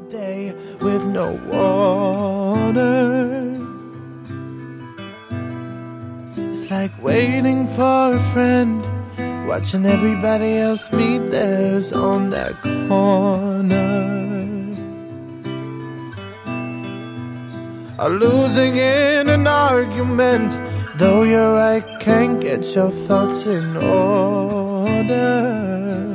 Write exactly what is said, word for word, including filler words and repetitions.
day with no water. It's like waiting for a friend, watching everybody else meet theirs on that corner. Or losing in an argument, though you're right, can't get your thoughts in order.